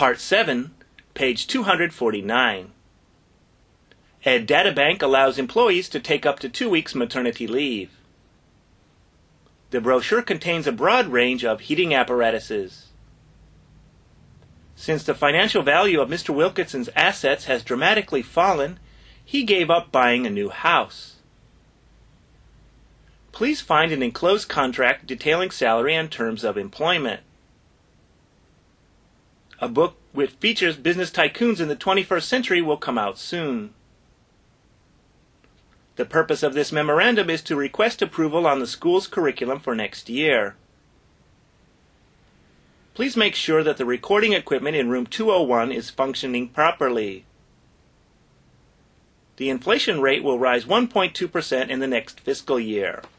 Part 7, page 249. Ed Databank allows employees to take up to 2 weeks maternity leave. The brochure contains a broad range of heating apparatuses. Since the financial value of Mr. Wilkinson's assets has dramatically fallen, he gave up buying a new house. Please find an enclosed contract detailing salary and terms of employment. A book which features business tycoons in the 21st century will come out soon. The purpose of this memorandum is to request approval on the school's curriculum for next year. Please make sure that the recording equipment in room 201 is functioning properly. The inflation rate will rise 1.2% in the next fiscal year.